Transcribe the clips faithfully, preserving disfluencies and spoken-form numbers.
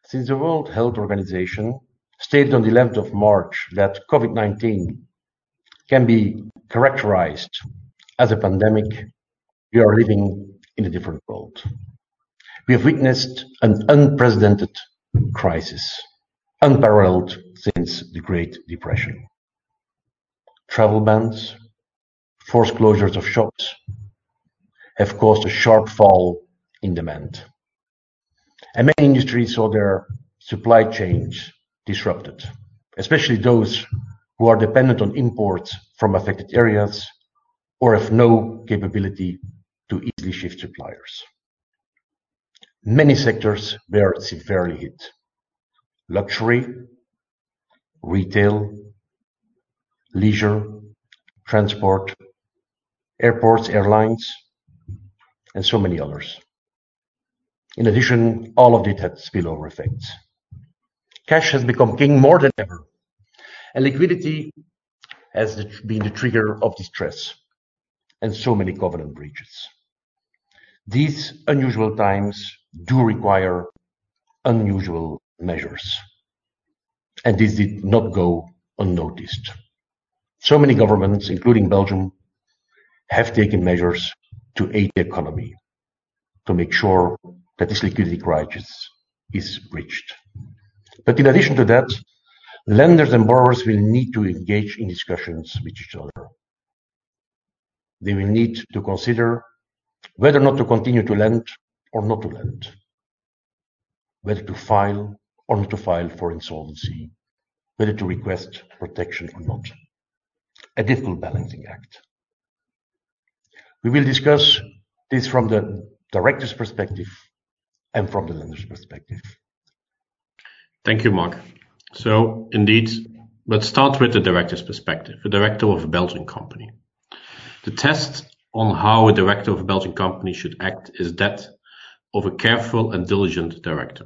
Since the World Health Organization stated on the eleventh of March that COVID nineteen can be characterized as a pandemic, we are living in a different world. We have witnessed an unprecedented crisis, unparalleled since the Great Depression. Travel bans, forced closures of shops have caused a sharp fall in demand. And many industries saw their supply chains disrupted, especially those who are dependent on imports from affected areas or have no capability to easily shift suppliers. Many sectors were severely hit. Luxury, retail, leisure, transport, airports, airlines, and so many others. In addition, all of it had spillover effects. Cash has become king more than ever, and liquidity has been the trigger of distress and so many covenant breaches. These unusual times do require unusual measures, and this did not go unnoticed. So many governments, including Belgium, have taken measures to aid the economy, to make sure that this liquidity crisis is bridged. But in addition to that, lenders and borrowers will need to engage in discussions with each other. They will need to consider whether or not to continue to lend or not to lend, whether to file or not to file for insolvency, whether to request protection or not. A difficult balancing act. We will discuss this from the director's perspective and from the lender's perspective. Thank you, Mark. So indeed, let's start with the director's perspective, the director of a Belgian company. The test on how a director of a Belgian company should act is that of a careful and diligent director.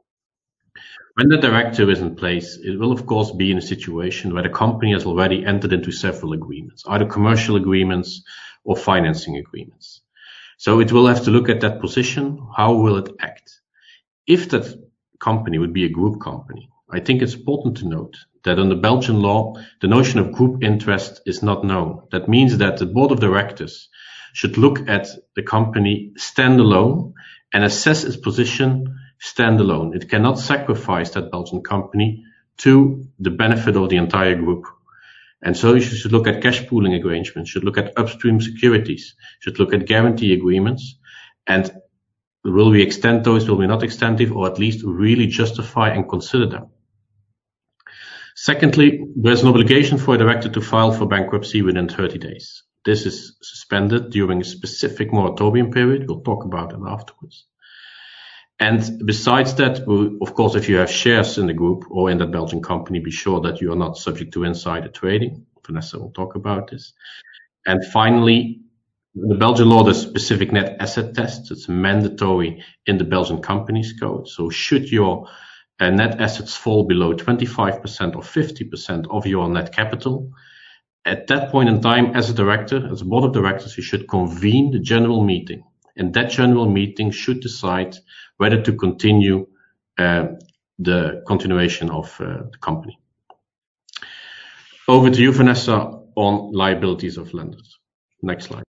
When the director is in place, it will of course be in a situation where the company has already entered into several agreements, either commercial agreements or financing agreements. So it will have to look at that position. How will it act? If that company would be a group company, I think it's important to note that under Belgian law, the notion of group interest is not known. That means that the board of directors should look at the company standalone and assess its position standalone. It cannot sacrifice that Belgian company to the benefit of the entire group. And so you should look at cash pooling arrangements, should look at upstream securities, should look at guarantee agreements, and will we extend those, will we not extend it, or at least really justify and consider them. Secondly, there's an obligation for a director to file for bankruptcy within thirty days. This is suspended during a specific moratorium period. We'll talk about it afterwards. And besides that, of course, if you have shares in the group or in that Belgian company, be sure that you are not subject to insider trading. Vanessa will talk about this. And finally, in the Belgian law, there's specific net asset tests. It's mandatory in the Belgian companies code. So should your uh, net assets fall below twenty-five percent or fifty percent of your net capital, at that point in time, as a director, as a board of directors, you should convene the general meeting. And that general meeting should decide whether to continue uh, the continuation of uh, the company. Over to you, Vanessa, on liabilities of lenders. Next slide.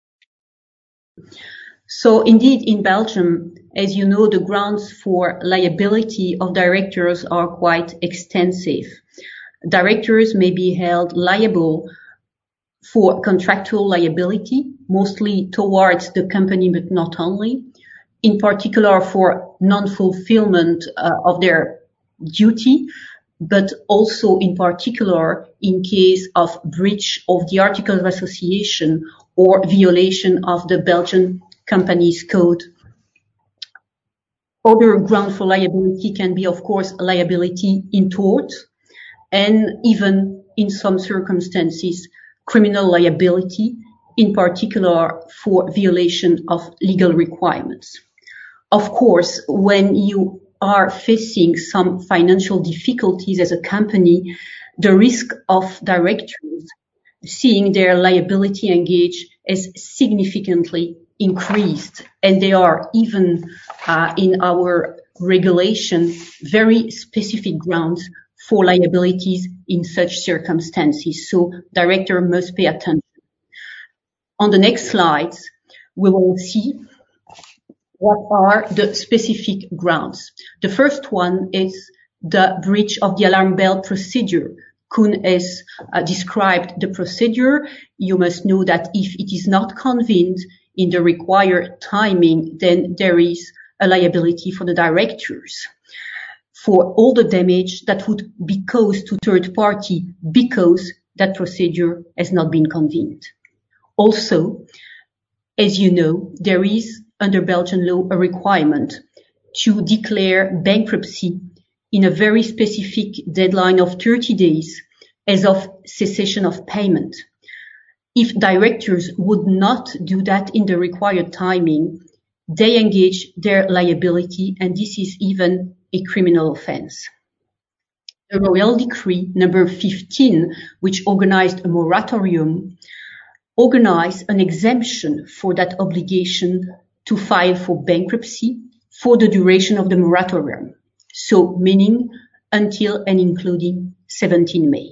So indeed, in Belgium, as you know, the grounds for liability of directors are quite extensive. Directors may be held liable for contractual liability, mostly towards the company, but not only. In particular, for non-fulfillment uh, of their duty, but also in particular in case of breach of the Articles of Association or violation of the Belgian Companies Code. Other ground for liability can be, of course, liability in tort, and even in some circumstances, criminal liability, in particular for violation of legal requirements. Of course, when you are facing some financial difficulties as a company, the risk of directors seeing their liability engaged is significantly increased, and they are even uh, in our regulation very specific grounds for liabilities in such circumstances. So director must pay attention. On the next slides, we will see what are the specific grounds. The first one is the breach of the alarm bell procedure. Koen has uh, described the procedure. You must know that if it is not convened in the required timing, then there is a liability for the directors for all the damage that would be caused to third party because that procedure has not been convened. Also, as you know, there is under Belgian law a requirement to declare bankruptcy in a very specific deadline of thirty days as of cessation of payment. If directors would not do that in the required timing, they engage their liability, and this is even a criminal offense. The Royal Decree number fifteen, which organized a moratorium, organized an exemption for that obligation to file for bankruptcy for the duration of the moratorium. So meaning until and including seventeenth May.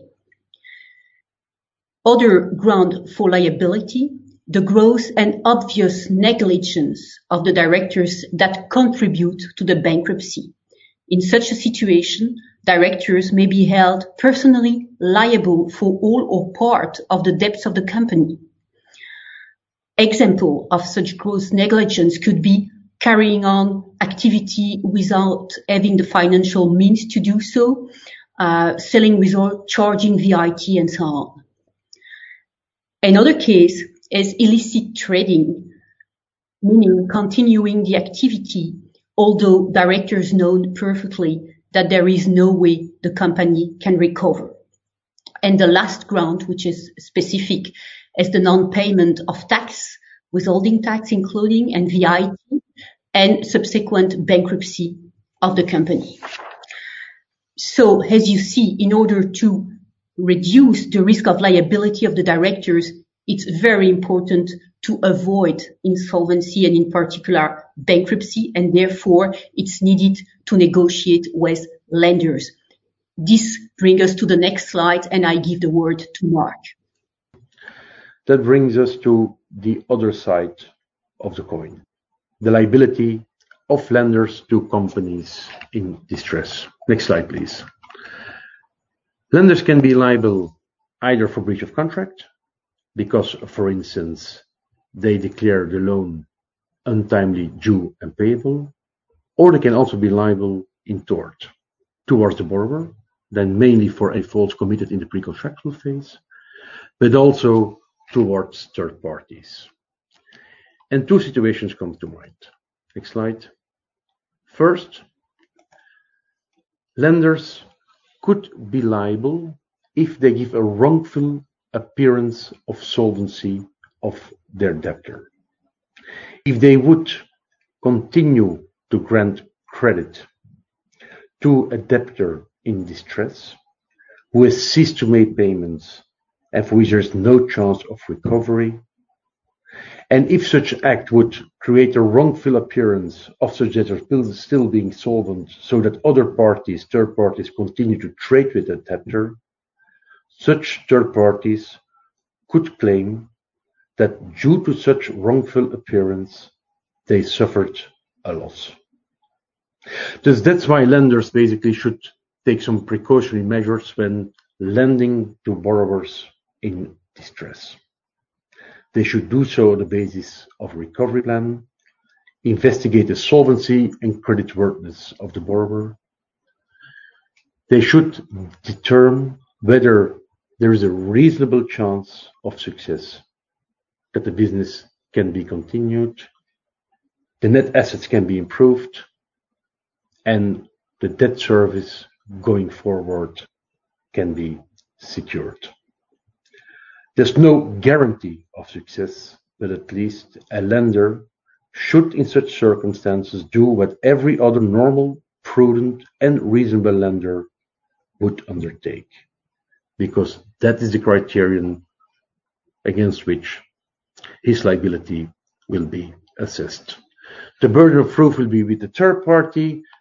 Other ground for liability, the gross and obvious negligence of the directors that contribute to the bankruptcy. In such a situation, directors may be held personally liable for all or part of the debts of the company. Example of such gross negligence could be carrying on activity without having the financial means to do so, uh, selling without charging V I T, and so on. Another case is illicit trading, meaning continuing the activity, although directors know perfectly that there is no way the company can recover. And the last ground, which is specific, is the non-payment of tax, withholding tax including, and V I T, and subsequent bankruptcy of the company. So, as you see, in order to reduce the risk of liability of the directors, it's very important to avoid insolvency and in particular bankruptcy, and therefore it's needed to negotiate with lenders. This brings us to the next slide, and I give the word to Mark. That brings us to the other side of the coin, the liability of lenders to companies in distress. Next slide, please. Lenders can be liable either for breach of contract, because, for instance, they declare the loan untimely due and payable, or they can also be liable in tort towards the borrower, then mainly for a fault committed in the pre-contractual phase, but also towards third parties. And two situations come to mind. Next slide. First, lenders could be liable if they give a wrongful appearance of solvency of their debtor. If they would continue to grant credit to a debtor in distress who has ceased to make payments and for which there is no chance of recovery, and if such act would create a wrongful appearance of such debtor still being solvent so that other parties, third parties, continue to trade with the debtor, such third parties could claim that due to such wrongful appearance, they suffered a loss. Thus, that's why lenders basically should take some precautionary measures when lending to borrowers in distress. They should do so on the basis of a recovery plan, investigate the solvency and creditworthiness of the borrower. They should determine whether there is a reasonable chance of success, that the business can be continued, the net assets can be improved, and the debt service going forward can be secured. There's no guarantee of success, but at least a lender should in such circumstances do what every other normal, prudent, and reasonable lender would undertake, because that is the criterion against which his liability will be assessed. The burden of proof will be with the third party,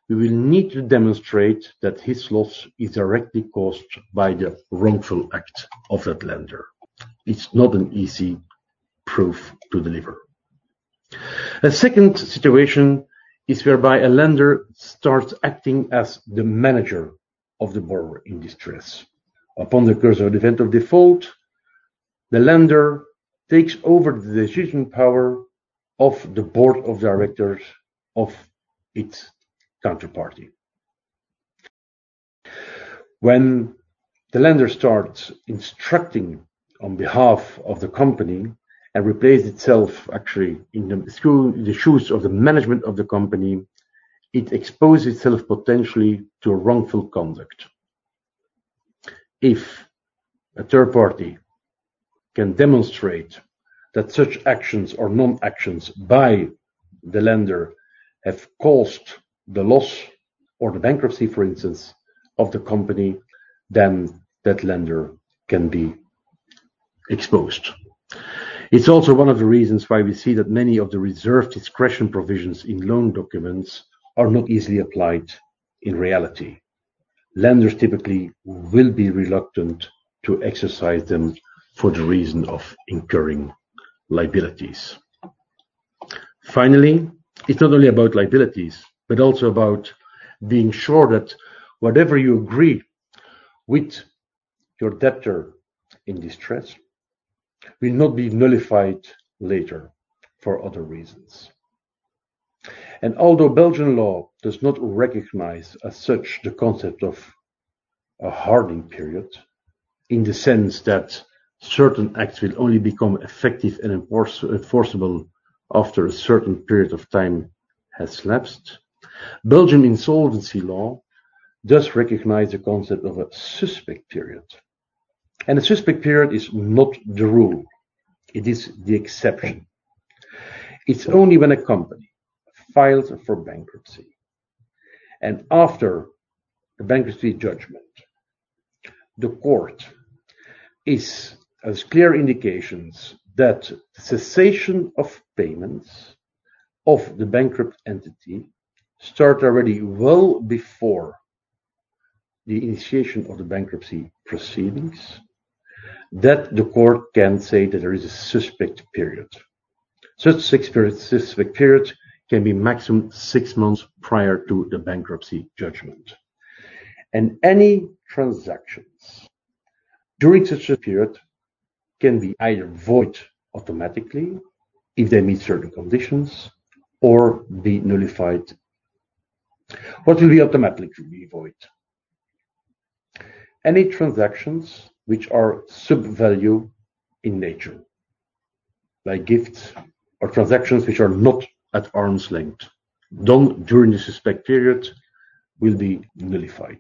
we will need to demonstrate that his loss is directly caused by the wrongful act of that lender. It's not an easy proof to deliver. A second situation is whereby a lender starts acting as the manager of the borrower in distress. Upon the occurrence of the event of default, the lender takes over the decision power of the board of directors of its counterparty. When the lender starts instructing on behalf of the company and replaces itself actually in the, the shoes of the management of the company, it exposes itself potentially to wrongful conduct. If a third party can demonstrate that such actions or non-actions by the lender have caused the loss or the bankruptcy, for instance, of the company, then that lender can be exposed. It's also one of the reasons why we see that many of the reserved discretion provisions in loan documents are not easily applied in reality. Lenders typically will be reluctant to exercise them for the reason of incurring liabilities. Finally, it's not only about liabilities, but also about being sure that whatever you agree with your debtor in distress will not be nullified later for other reasons. And although Belgian law does not recognize as such the concept of a hardening period, in the sense that certain acts will only become effective and enforce, enforceable after a certain period of time has lapsed, Belgian insolvency law does recognize the concept of a suspect period. And a suspect period is not the rule, it is the exception. It's only when a company files for bankruptcy and after the bankruptcy judgment, the court is as clear indications that the cessation of payments of the bankrupt entity start already well before the initiation of the bankruptcy proceedings, that the court can say that there is a suspect period. Such suspect period can be maximum six months prior to the bankruptcy judgment. And any transactions during such a period can be either void automatically if they meet certain conditions or be nullified. What will be automatically void? Any transactions which are sub-value in nature, like gifts or transactions which are not at arm's length, done during the suspect period, will be nullified.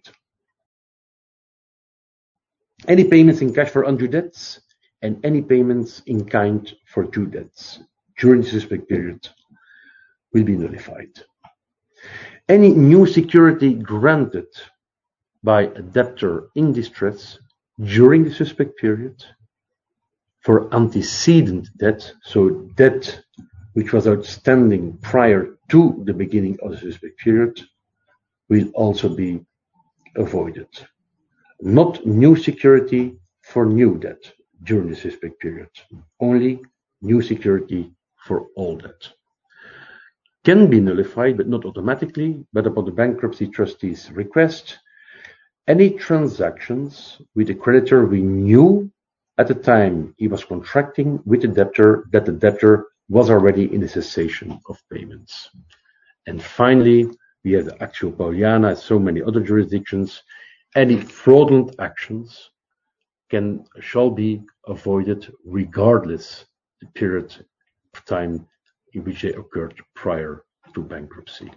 Any payments in cash for undue debts and any payments in kind for due debts during the suspect period will be nullified. Any new security granted by a debtor in distress during the suspect period for antecedent debt, so debt which was outstanding prior to the beginning of the suspect period, will also be avoided. Not new security for new debt during the suspect period, only new security for all debt. Can be nullified, but not automatically, but upon the bankruptcy trustee's request, any transactions with the creditor we knew at the time he was contracting with the debtor that the debtor was already in the cessation of payments. And finally, we have the actual Pauliana, as so many other jurisdictions. Any fraudulent actions can shall be avoided regardless the period of time in which they occurred prior to bankruptcy.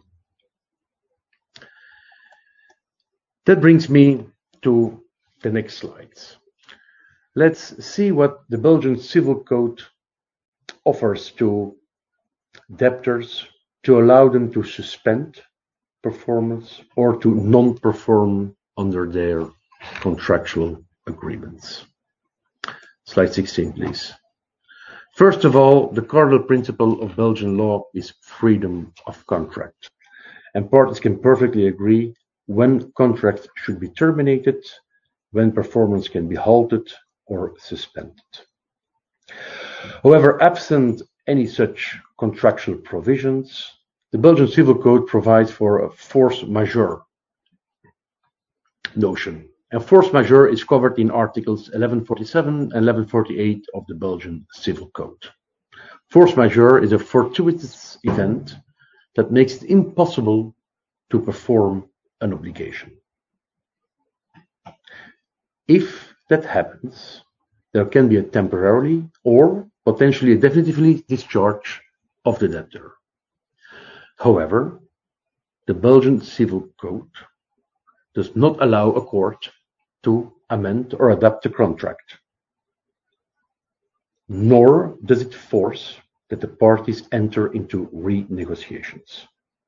That brings me to the next slides. Let's see what the Belgian Civil Code offers to debtors to allow them to suspend performance or to non-perform under their contractual agreements. Slide sixteen, please. First of all, the cardinal principle of Belgian law is freedom of contract. and parties can perfectly agree when contracts should be terminated, when performance can be halted or suspended. However, absent any such contractual provisions, the Belgian Civil Code provides for a force majeure notion. And force majeure is covered in Articles eleven forty-seven and eleven forty-eight of the Belgian Civil Code. Force majeure is a fortuitous event that makes it impossible to perform an obligation. If that happens, there can be a temporary or potentially a definitively discharge of the debtor. However, the Belgian Civil Code does not allow a court to amend or adapt the contract, nor does it force that the parties enter into renegotiations.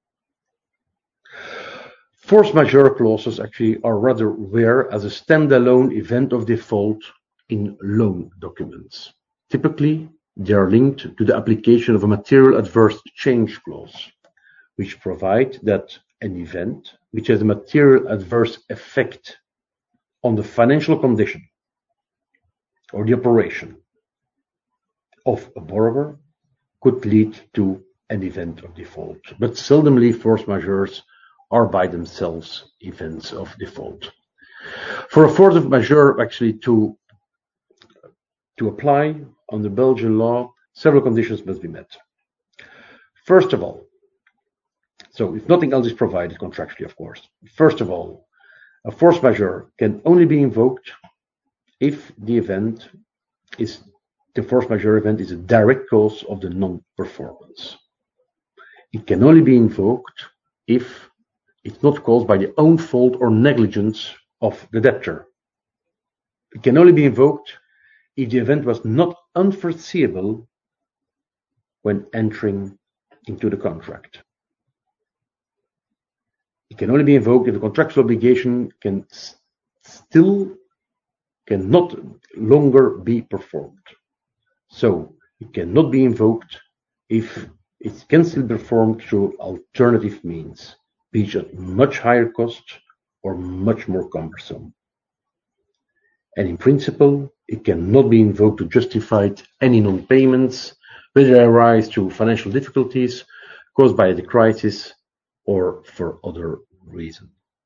Force majeure clauses actually are rather rare as a standalone event of default in loan documents. Typically, they are linked to the application of a material adverse change clause, which provides that an event which has a material adverse effect on the financial condition or the operation of a borrower could lead to an event of default. But seldomly force majeures are by themselves events of default. For a force majeure actually to, to apply under Belgian law, several conditions must be met. First of all, so if nothing else is provided contractually, of course, first of all, a force majeure can only be invoked if the event is, the force majeure event is a direct cause of the non-performance. It can only be invoked if it's not caused by the own fault or negligence of the debtor. It can only be invoked if the event was not unforeseeable when entering into the contract. It can only be invoked if the contractual obligation can still cannot longer be performed. So it cannot be invoked if it can still be performed through alternative means, be it at much higher cost or much more cumbersome. And in principle, it cannot be invoked to justify any non-payments, whether they arise through financial difficulties caused by the crisis or for other reasons.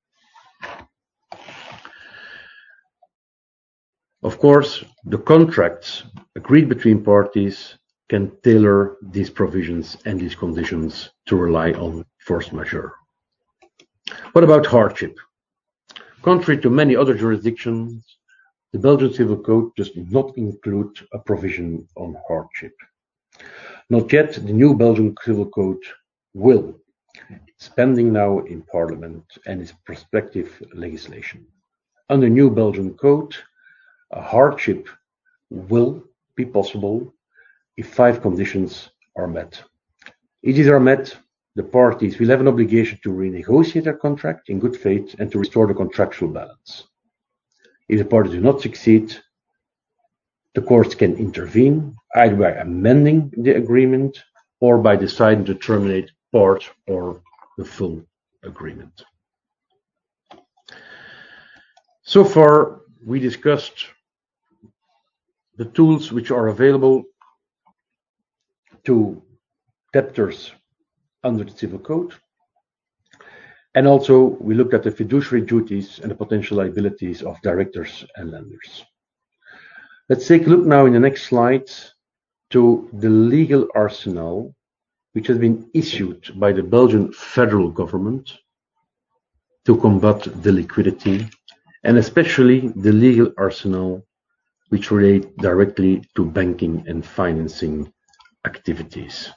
Of course, the contracts agreed between parties can tailor these provisions and these conditions to rely on force majeure. What about hardship? Contrary to many other jurisdictions, the Belgian Civil Code does not include a provision on hardship. Not yet, the new Belgian Civil Code will. It's pending now in Parliament and is prospective legislation. Under new Belgian Code, a hardship will be possible if five conditions are met. If these are met, the parties will have an obligation to renegotiate their contract in good faith and to restore the contractual balance. If the parties do not succeed, the courts can intervene either by amending the agreement or by deciding to terminate part or the full agreement. So far, we discussed the tools which are available to debtors under the Civil Code. And also, we looked at the fiduciary duties and the potential liabilities of directors and lenders. Let's take a look now in the next slide to the legal arsenal which has been issued by the Belgian federal government to combat the liquidity, and especially the legal arsenal which relate directly to banking and financing activities.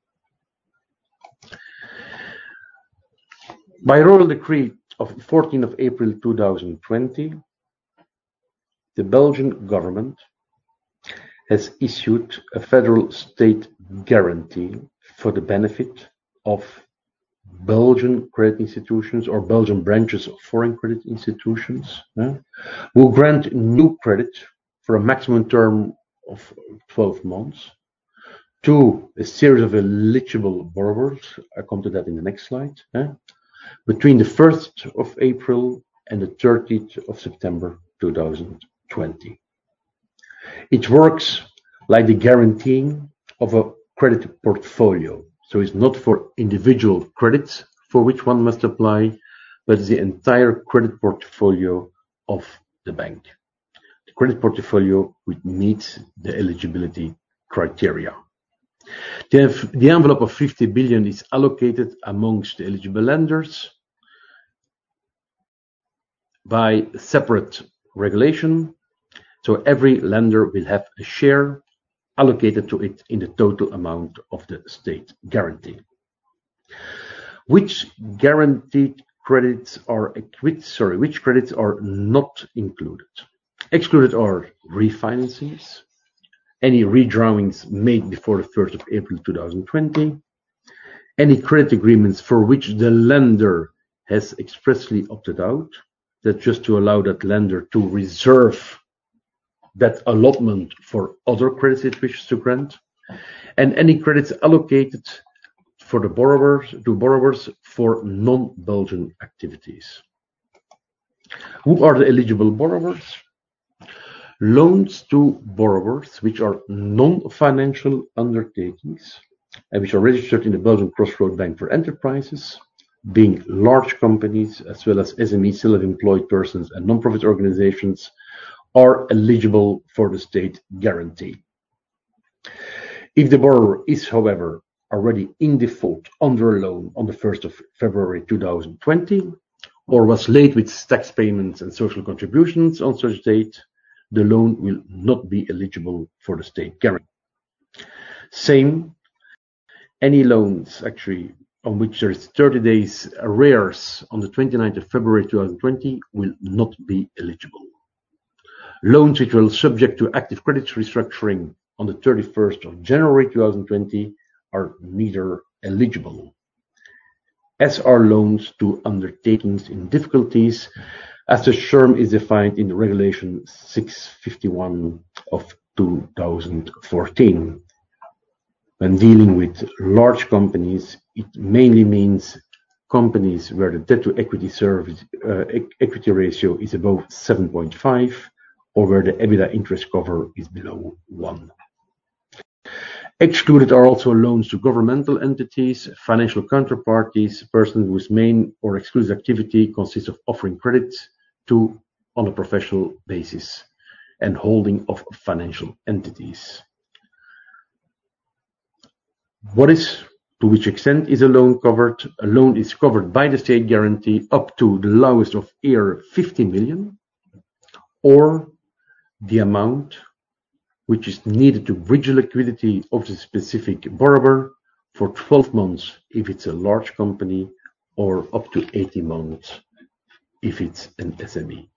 By Royal Decree of fourteenth of April two thousand twenty, the Belgian government has issued a federal state guarantee for the benefit of Belgian credit institutions or Belgian branches of foreign credit institutions, uh, will grant new credit for a maximum term of twelve months to a series of eligible borrowers. I'll come to that in the next slide. Eh? Between the first of April and the thirtieth of September two thousand twenty. It works like the guaranteeing of a credit portfolio. So it's not for individual credits for which one must apply, but it's the entire credit portfolio of the bank. The credit portfolio which meets the eligibility criteria. The, the envelope of fifty billion is allocated amongst the eligible lenders by separate regulation. So every lender will have a share allocated to it in the total amount of the state guarantee. Which guaranteed credits are which, sorry, which credits are not included? Excluded are refinancings, any redrawings made before the first of April two thousand twenty, any credit agreements for which the lender has expressly opted out, that just to allow that lender to reserve that allotment for other credits it wishes to grant, and any credits allocated for the borrowers to borrowers for non-Belgian activities. Who are the eligible borrowers? Loans to borrowers which are non-financial undertakings and which are registered in the Belgian Crossroad Bank for Enterprises, being large companies as well as S M Es, self-employed persons and non-profit organizations, are eligible for the state guarantee. If the borrower is, however, already in default under a loan on the first of February two thousand twenty, or was late with tax payments and social contributions on such date, the loan will not be eligible for the state guarantee. Same, any loans actually on which there is thirty days arrears on the twenty-ninth of February two thousand twenty will not be eligible. Loans which were subject to active credit restructuring on the thirty-first of January two thousand twenty are neither eligible, as are loans to undertakings in difficulties, as the term is defined in Regulation six fifty-one of two thousand fourteen. When dealing with large companies, it mainly means companies where the debt to equity service uh, equity ratio is above seven point five, or where the EBITDA interest cover is below one. Excluded are also loans to governmental entities, financial counterparties, persons whose main or exclusive activity consists of offering credits to on a professional basis and holding of financial entities. What is, to which extent is a loan covered? A loan is covered by the state guarantee up to the lowest of here fifty million, or the amount which is needed to bridge the liquidity of the specific borrower for twelve months if it's a large company, or up to eighty months if it's an S M E.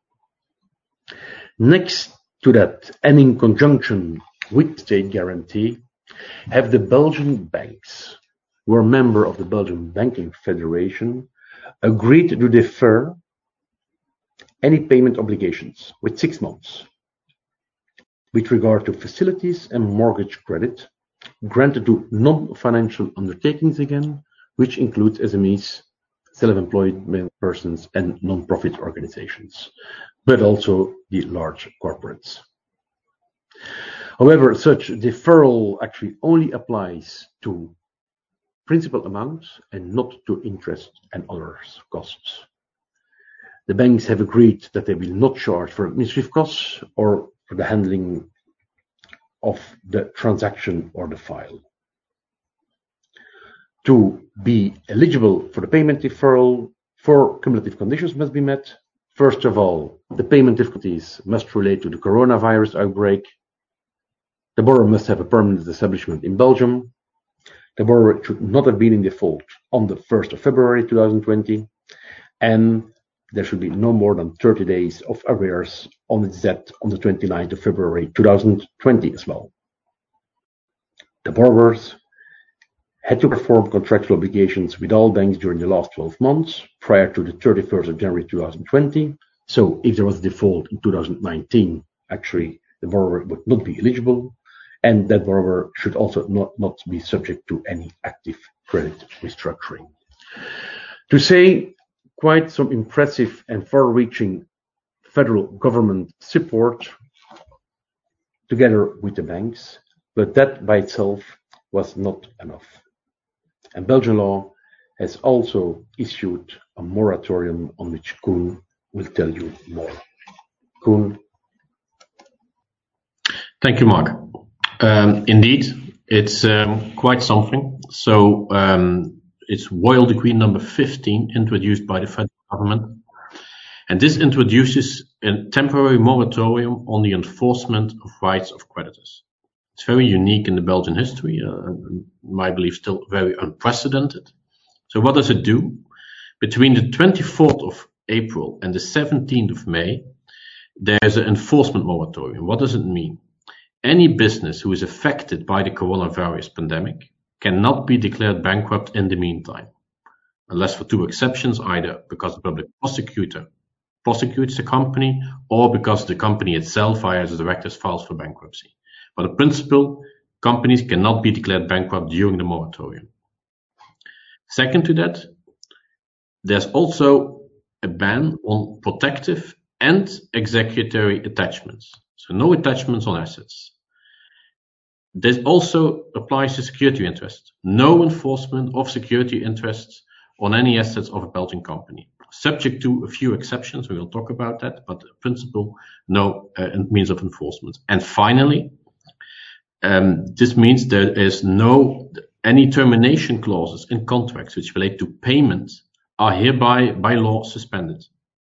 Next to that, and in conjunction with state guarantee, have the Belgian banks, who are member of the Belgian Banking Federation, agreed to defer any payment obligations with six months with regard to facilities and mortgage credit granted to non-financial undertakings again, which includes S M Es, self-employed persons and non-profit organizations, but also the large corporates. However, such deferral actually only applies to principal amounts and not to interest and other costs. The banks have agreed that they will not charge for administrative costs or for the handling of the transaction or the file. To be eligible for the payment deferral, four cumulative conditions must be met. First of all, the payment difficulties must relate to the coronavirus outbreak. The borrower must have a permanent establishment in Belgium. The borrower should not have been in default on the first of February two thousand twenty, and there should be no more than thirty days of arrears on its debt on the twenty-ninth of February two thousand twenty as well. The borrowers had to perform contractual obligations with all banks during the last twelve months prior to the thirty-first of January two thousand twenty. So if there was a default in two thousand nineteen, actually the borrower would not be eligible. and that borrower should also not, not be subject to any active credit restructuring. To say quite some impressive and far-reaching federal government support together with the banks, but that by itself was not enough. And Belgian law has also issued a moratorium on which Koen will tell you more. Koen. Thank you, Mark. Um, indeed, it's um, quite something. So um, it's Royal Decree number fifteen, introduced by the federal government. And this introduces a temporary moratorium on the enforcement of rights of creditors. It's very unique in the Belgian history, uh, in my belief still very unprecedented. So what does it do? Between the twenty-fourth of April and the seventeenth of May, there's an enforcement moratorium. What does it mean? Any business who is affected by the coronavirus pandemic cannot be declared bankrupt in the meantime, unless for two exceptions, either because the public prosecutor prosecutes the company or because the company itself, via the directors, files for bankruptcy. But in principle, companies cannot be declared bankrupt during the moratorium. Second to that, there's also a ban on protective and executory attachments. So no attachments on assets. This also applies to security interests. No enforcement of security interests on any assets of a Belgian company, subject to a few exceptions. We will talk about that, but in principle, no uh, means of enforcement. And finally, um, this means there is no, any termination clauses in contracts which relate to payment are hereby by law suspended.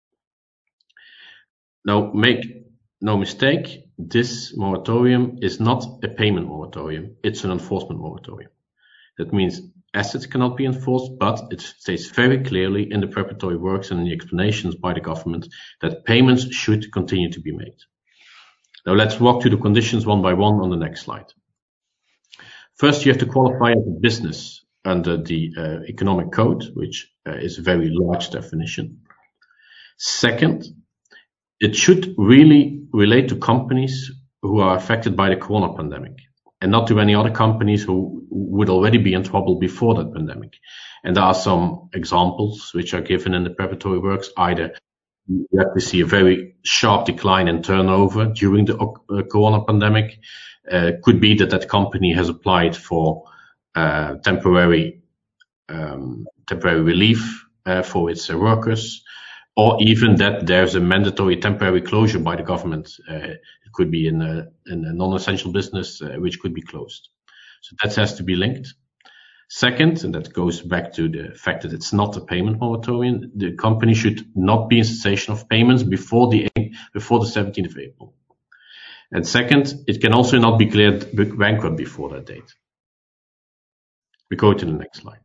Now, make no mistake, this moratorium is not a payment moratorium, it's an enforcement moratorium. That means assets cannot be enforced, but it states very clearly in the preparatory works and in the explanations by the government that payments should continue to be made. Now let's walk through the conditions one by one on the next slide. First, you have to qualify as a business under the uh, economic code, which uh, is a very large definition. Second, it should really relate to companies who are affected by the corona pandemic and not to any other companies who would already be in trouble before that pandemic. And there are some examples which are given in the preparatory works. Either you have to see a very sharp decline in turnover during the uh, corona pandemic. Uh, could be that that company has applied for uh, temporary um, temporary relief uh, for its uh, workers, or even that there's a mandatory temporary closure by the government. Uh, it could be in a, in a non-essential business uh, which could be closed. So that has to be linked. Second, and that goes back to the fact that it's not a payment moratorium, the company should not be in cessation of payments before the before the seventeenth of April. And second, it can also not be declared bankrupt before that date. We go to the next slide.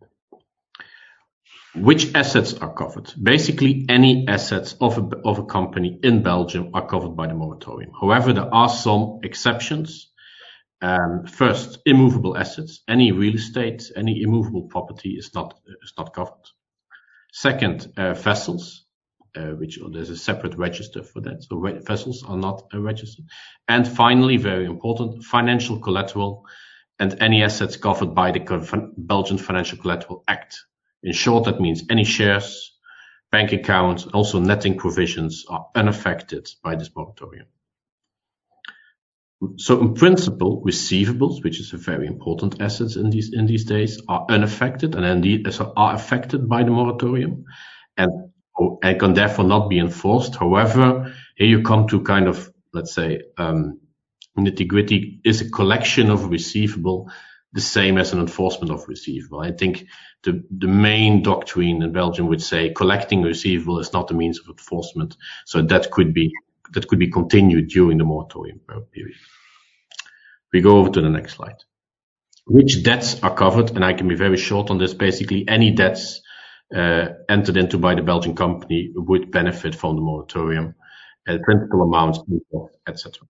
Which assets are covered? Basically, any assets of a, of a company in Belgium are covered by the moratorium. However, there are some exceptions. Um, first, immovable assets. Any real estate, any immovable property is not is not covered. Second, uh, vessels, uh, which oh, there's a separate register for that. So re- vessels are not uh, registered. And finally, very important, financial collateral and any assets covered by the Belgian Financial Collateral Act. In short, that means any shares, bank accounts, also netting provisions are unaffected by this moratorium. So in principle, receivables, which is a very important asset in these in these days, are unaffected and indeed are affected by the moratorium and, and can therefore not be enforced. However, here you come to kind of, let's say, um, nitty-gritty. Is a collection of receivable the same as an enforcement of receivable? I think the, the main doctrine in Belgium would say collecting receivable is not a means of enforcement. So that could be, that could be continued during the moratorium period. We go over to the next slide. Which debts are covered? And I can be very short on this. Basically, any debts uh, entered into by the Belgian company would benefit from the moratorium, uh, principal amounts, et cetera.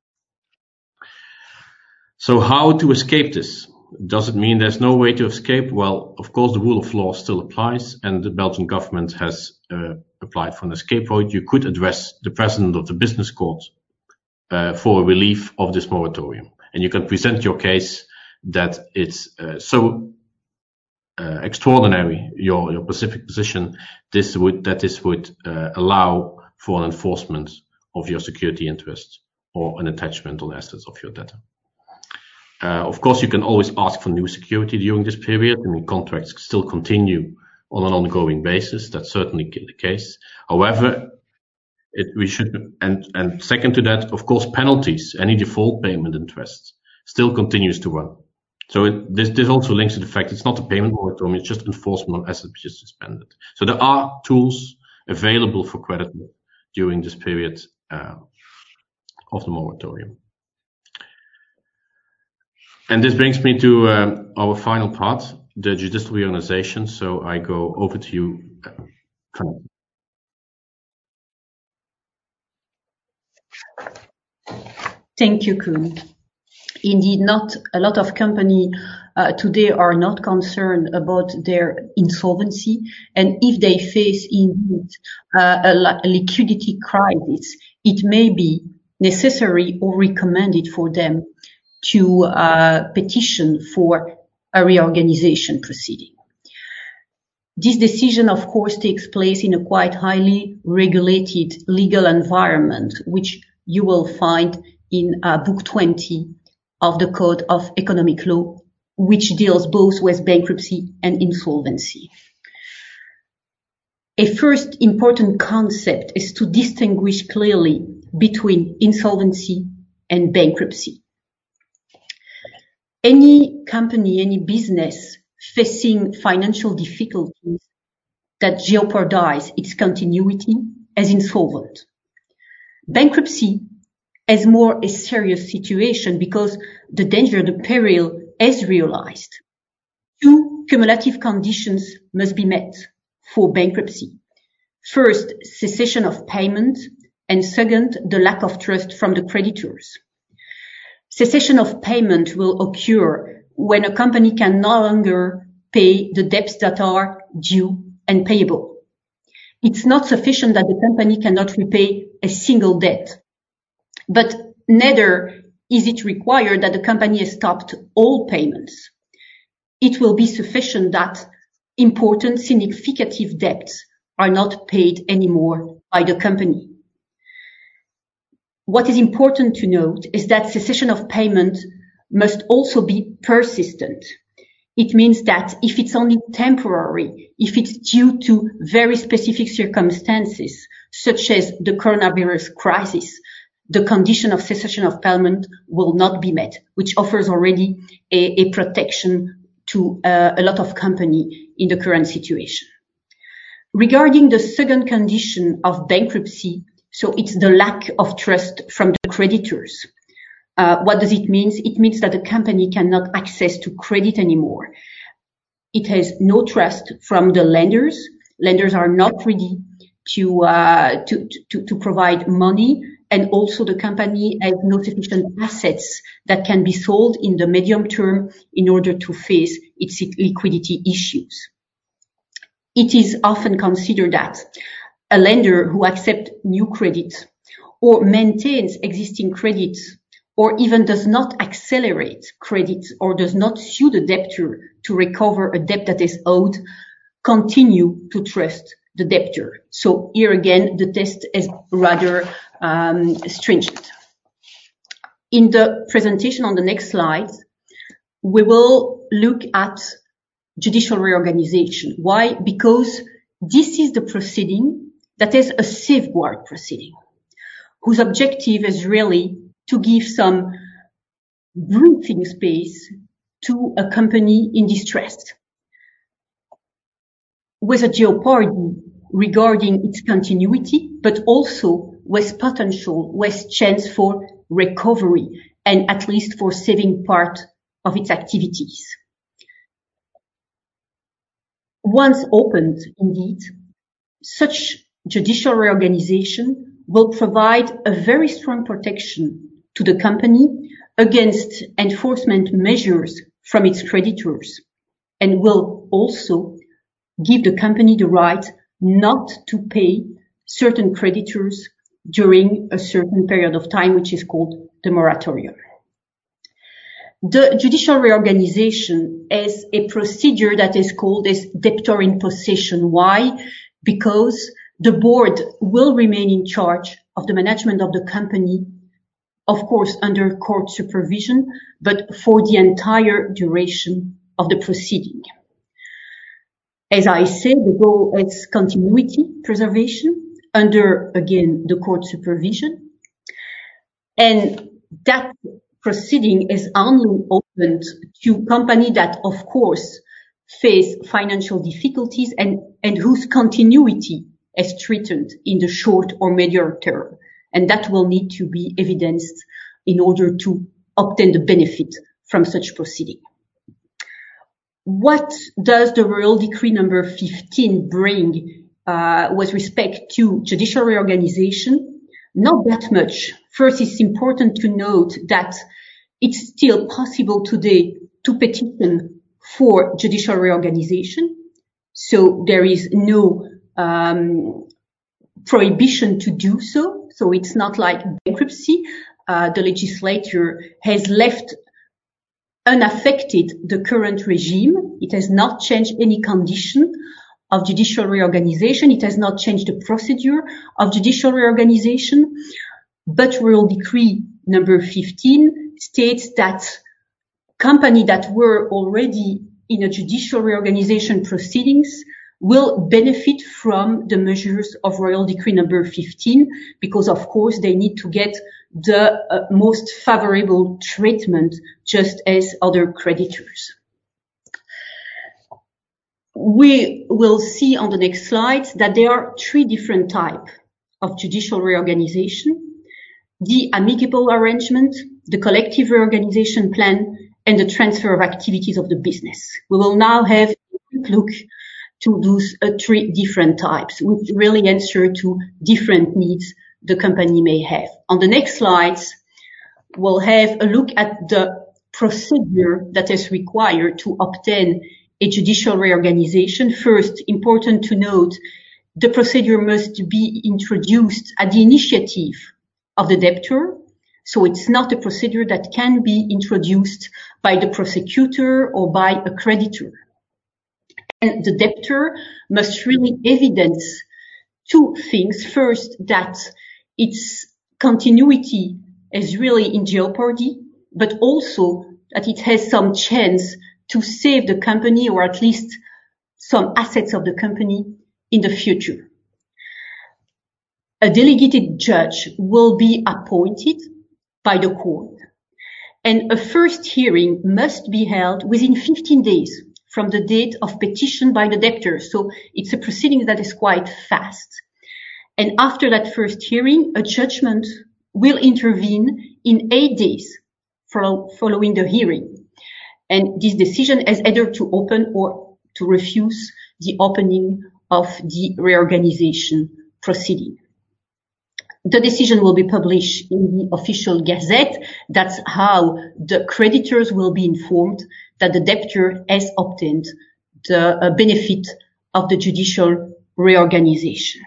So how to escape this? Does it mean there's no way to escape? Well, of course, the rule of law still applies, and the Belgian government has uh, applied for an escape route. You could address the president of the business court uh, for relief of this moratorium. and you can present your case that it's uh, so uh, extraordinary, your your specific position, this would that this would uh, allow for an enforcement of your security interest or an attachment on assets of your debtor. Uh, of course, you can always ask for new security during this period. I mean, contracts still continue on an ongoing basis. That's certainly the case. However, it, we should, and, and second to that, of course, penalties, any default payment interest still continues to run. So it, this, this also links to the fact it's not a payment moratorium, it's just enforcement of assets which is suspended. So there are tools available for creditor during this period uh, of the moratorium. And this brings me to um, our final part, the judicial reorganization. So I go over to you, Frank. Thank you, Koen. Indeed, not a lot of companies uh, today are not concerned about their insolvency, and if they face indeed uh, a, a liquidity crisis, it may be necessary or recommended for them to uh, petition for a reorganization proceeding. This decision, of course, takes place in a quite highly regulated legal environment, which you will find in uh, Book twenty of the Code of Economic Law, which deals both with bankruptcy and insolvency. A first important concept is to distinguish clearly between insolvency and bankruptcy. Any company, any business facing financial difficulties that jeopardize its continuity is insolvent. Bankruptcy is more a serious situation because the danger, the peril is realized. Two cumulative conditions must be met for bankruptcy. First, cessation of payment, and second, the lack of trust from the creditors. Cessation of payment will occur when a company can no longer pay the debts that are due and payable. It's not sufficient that the company cannot repay a single debt, but neither is it required that the company has stopped all payments. It will be sufficient that important significant debts are not paid anymore by the company. What is important to note is that cessation of payment must also be persistent. It means that if it's only temporary, if it's due to very specific circumstances, such as the coronavirus crisis, the condition of cessation of payment will not be met, which offers already a, a protection to uh, a lot of companies in the current situation. Regarding the second condition of bankruptcy, so it's the lack of trust from the creditors. Uh, what does it mean? It means that the company cannot access to credit anymore. It has no trust from the lenders. Lenders are not ready to, uh, to, to, to provide money. And also the company has no sufficient assets that can be sold in the medium term in order to face its liquidity issues. It is often considered that a lender who accepts new credit or maintains existing credits or even does not accelerate credit or does not sue the debtor to recover a debt that is owed continue to trust the debtor. So here again, the test is rather um, stringent. In the presentation on the next slide, we will look at judicial reorganization. Why? Because this is the proceeding that is a safeguard proceeding, whose objective is really to give some breathing space to a company in distress, with a jeopardy regarding its continuity, but also with potential, with chance for recovery, and at least for saving part of its activities. Once opened, indeed, such judicial reorganization will provide a very strong protection to the company against enforcement measures from its creditors, and will also give the company the right not to pay certain creditors during a certain period of time, which is called the moratorium. The judicial reorganization is a procedure that is called as debtor in possession. Why? Because the board will remain in charge of the management of the company, of course under court supervision, but for the entire duration of the proceeding. As I said, the goal is continuity preservation under, again, the court supervision. And that proceeding is only opened to companies that, of course, face financial difficulties and, and whose continuity is threatened in the short or medium term. And that will need to be evidenced in order to obtain the benefit from such proceeding. What does the Royal Decree number fifteen bring uh, with respect to judicial reorganization? Not that much. First, it's important to note that it's still possible today to petition for judicial reorganization. So there is no um, prohibition to do so. So it's not like bankruptcy. Uh, the legislature has left unaffected the current regime. It has not changed any condition of judicial reorganization. It has not changed the procedure of judicial reorganization. But Royal Decree number fifteen states that companies that were already in a judicial reorganization proceedings will benefit from the measures of Royal Decree number fifteen, because of course they need to get the uh, most favorable treatment just as other creditors. We will see on the next slide that there are three different types of judicial reorganization: the amicable arrangement, the collective reorganization plan, and the transfer of activities of the business. We will now have a quick look to those uh, three different types, which really answer to different needs the company may have. On the next slides, we'll have a look at the procedure that is required to obtain a judicial reorganization. First, important to note, the procedure must be introduced at the initiative of the debtor. So it's not a procedure that can be introduced by the prosecutor or by a creditor. And the debtor must really evidence two things. First, that its continuity is really in jeopardy, but also that it has some chance to save the company, or at least some assets of the company in the future. A delegated judge will be appointed by the court, and a first hearing must be held within fifteen days from the date of petition by the debtor. So it's a proceeding that is quite fast. And after that first hearing, a judgment will intervene in eight days following the hearing. And this decision is either to open or to refuse the opening of the reorganization proceeding. The decision will be published in the official gazette. That's how the creditors will be informed that the debtor has obtained the uh, benefit of the judicial reorganization.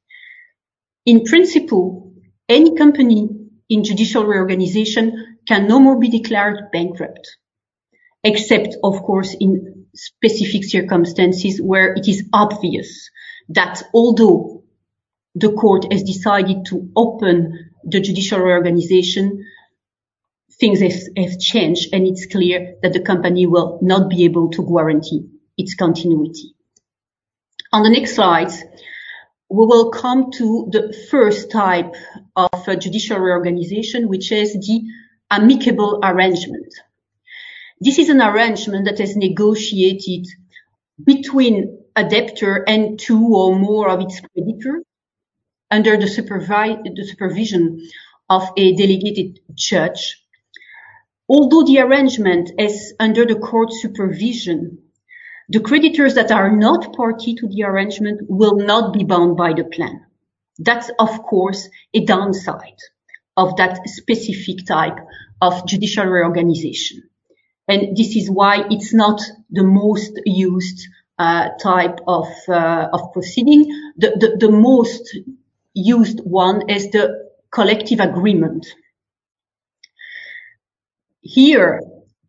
In principle, any company in judicial reorganization can no more be declared bankrupt, except, of course, in specific circumstances where it is obvious that although the court has decided to open the judicial reorganization, things have, have changed, and it's clear that the company will not be able to guarantee its continuity. On the next slides, we will come to the first type of uh, judicial reorganization, which is the amicable arrangement. This is an arrangement that is negotiated between a debtor and two or more of its creditors under the, supervi- the supervision of a delegated judge. Although the arrangement is under the court supervision, the creditors that are not party to the arrangement will not be bound by the plan. That's, of course, a downside of that specific type of judicial reorganization. And this is why it's not the most used uh, type of, uh, of proceeding. The, the, the most used one is the collective agreement. Here,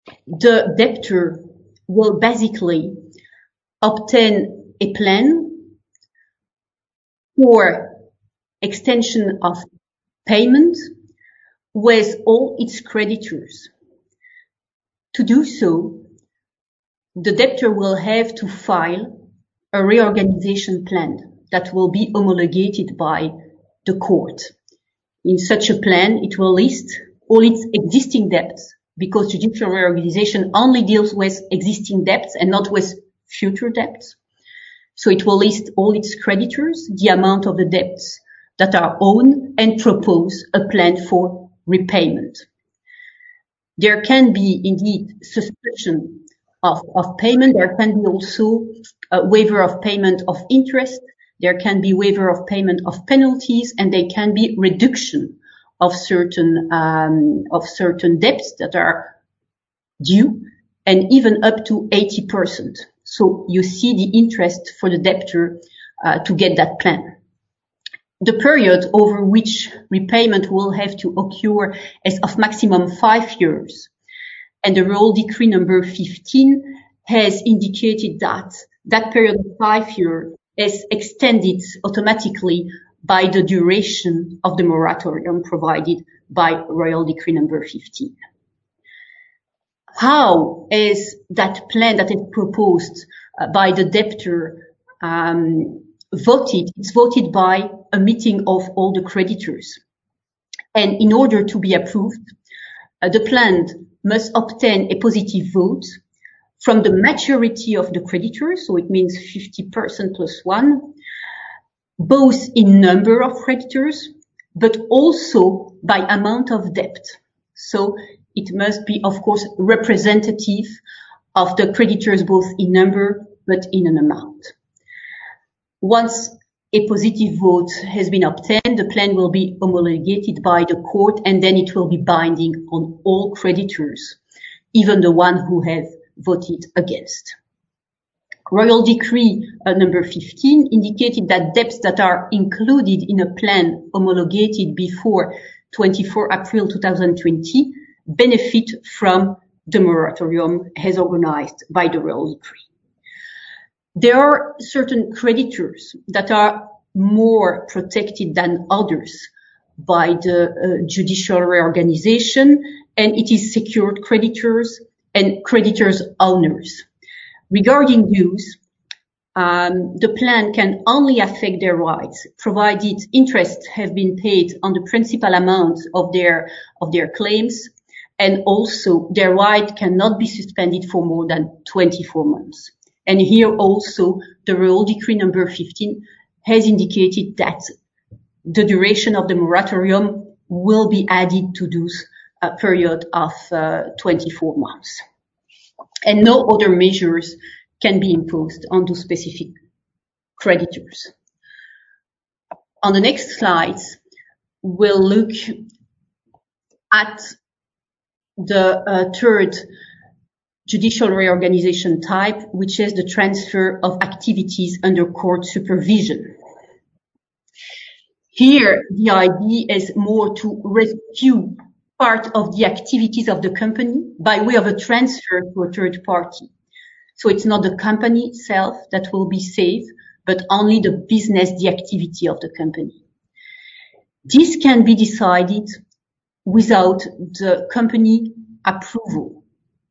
the debtor will basically obtain a plan for extension of payment with all its creditors. To do so, the debtor will have to file a reorganization plan that will be homologated by the court. In such a plan, it will list all its existing debts, because judicial reorganization only deals with existing debts and not with future debts. So it will list all its creditors, the amount of the debts that are owed, and propose a plan for repayment. There can be indeed suspension of, of payment. There can be also a waiver of payment of interest. There can be waiver of payment of penalties, and there can be reduction of certain um, of certain debts that are due, and even up to eighty percent. So you see the interest for the debtor uh, to get that plan. The period over which repayment will have to occur is of maximum five years. And the Royal Decree number fifteen has indicated that that period of five years is extended automatically by the duration of the moratorium provided by Royal Decree number fifteen. How is that plan that is proposed uh, by the debtor um, voted? It's voted by a meeting of all the creditors. And in order to be approved, uh, the plan must obtain a positive vote from the majority of the creditors, so it means fifty percent plus one, both in number of creditors, but also by amount of debt. So it must be, of course, representative of the creditors, both in number, but in an amount. Once a positive vote has been obtained, the plan will be homologated by the court, and then it will be binding on all creditors, even the one who have voted against. Royal Decree uh, number fifteen indicated that debts that are included in a plan homologated before twenty-fourth of April two thousand twenty benefit from the moratorium as organized by the Royal Decree. There are certain creditors that are more protected than others by the uh, judicial reorganization, and it is secured creditors and creditors owners. Regarding those, um, the plan can only affect their rights, provided interest have been paid on the principal amount of their of their claims, and also their right cannot be suspended for more than twenty-four months. And here also, the Royal Decree number fifteen has indicated that the duration of the moratorium will be added to those uh, period of uh, twenty-four months. And no other measures can be imposed on those specific creditors. On the next slides, we'll look at the uh, third judicial reorganization type, which is the transfer of activities under court supervision. Here, the idea is more to rescue part of the activities of the company by way of a transfer to a third party. So it's not the company itself that will be saved, but only the business, the activity of the company. This can be decided without the company approval.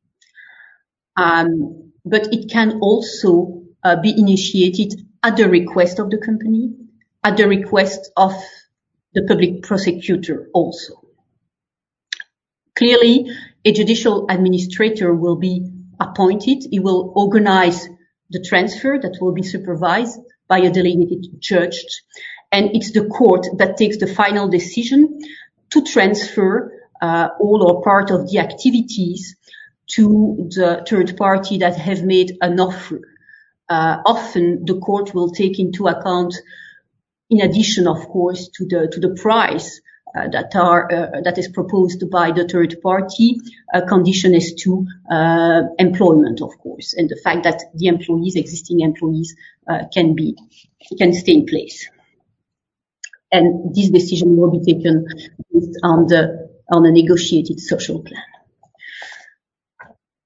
Um, but it can also uh, be initiated at the request of the company, at the request of the public prosecutor also. Clearly, a judicial administrator will be appointed. He will organize the transfer that will be supervised by a delegated judge. And it's the court that takes the final decision to transfer uh, all or part of the activities to the third party that have made an offer. Uh, often the court will take into account, in addition, of course, to the to the price uh, that are uh, that is proposed by the third party, a condition is to uh, employment, of course, and the fact that the employees, existing employees, uh, can be can stay in place. And this decision will be taken based on the on a negotiated social plan.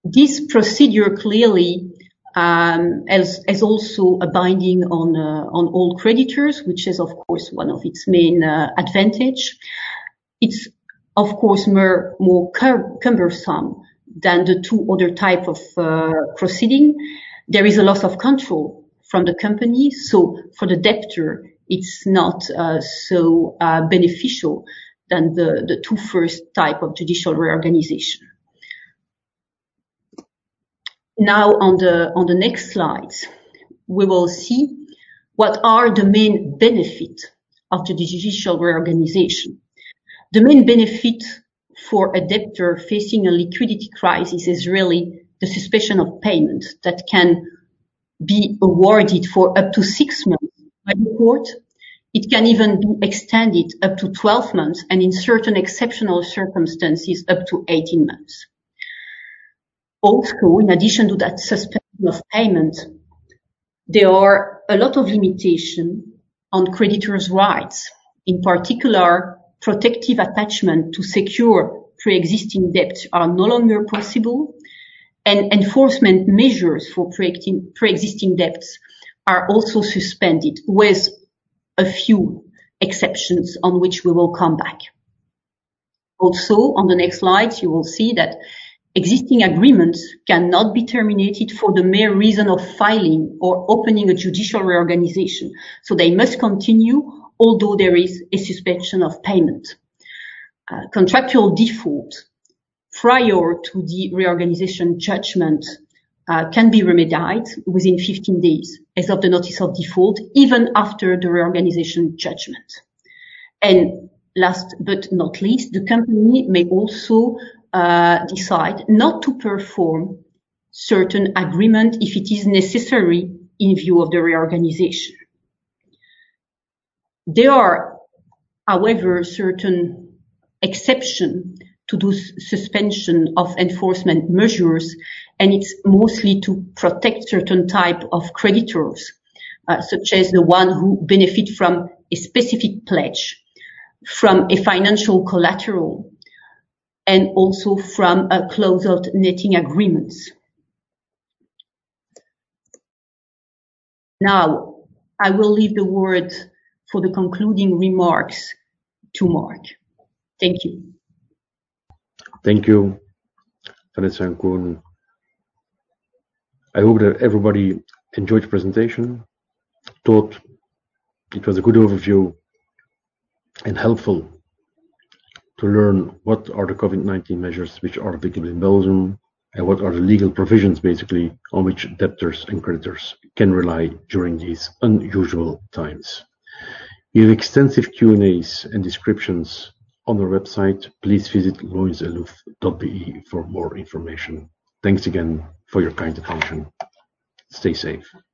This procedure clearly um, has, has also a binding on uh, on all creditors, which is of course one of its main uh, advantage. It's of course more more cumbersome than the two other type of uh, proceeding. There is a loss of control from the company, so for the debtor, it's not uh, so uh, beneficial than the, the two first type of judicial reorganization. Now on the, on the next slides, we will see what are the main benefits of the judicial reorganization. The main benefit for a debtor facing a liquidity crisis is really the suspension of payment that can be awarded for up to six months by the court. It can even be extended up to twelve months, and in certain exceptional circumstances, up to eighteen months. Also, in addition to that suspension of payment, there are a lot of limitations on creditors' rights. In particular, protective attachment to secure pre-existing debts are no longer possible, and enforcement measures for pre-existing debts are also suspended, with a few exceptions on which we will come back. Also, on the next slides, you will see that existing agreements cannot be terminated for the mere reason of filing or opening a judicial reorganization. So they must continue, although there is a suspension of payment. Uh, contractual default prior to the reorganization judgment uh, can be remedied within fifteen days as of the notice of default, even after the reorganization judgment. And last but not least, the company may also uh, decide not to perform certain agreement if it is necessary in view of the reorganization. There are, however, certain exceptions to those suspension of enforcement measures, and it's mostly to protect certain type of creditors, uh, such as the one who benefit from a specific pledge, from a financial collateral, and also from a close-out netting agreements. Now, I will leave the word for the concluding remarks to Mark. Thank you. Thank you, Vanessa and Koen. I hope that everybody enjoyed the presentation, thought it was a good overview and helpful to learn what are the COVID nineteen measures which are applicable in Belgium and what are the legal provisions basically on which debtors and creditors can rely during these unusual times. We have extensive Q and A's and descriptions on our website. Please visit loyens eluf dot b e for more information. Thanks again for your kind attention. Stay safe.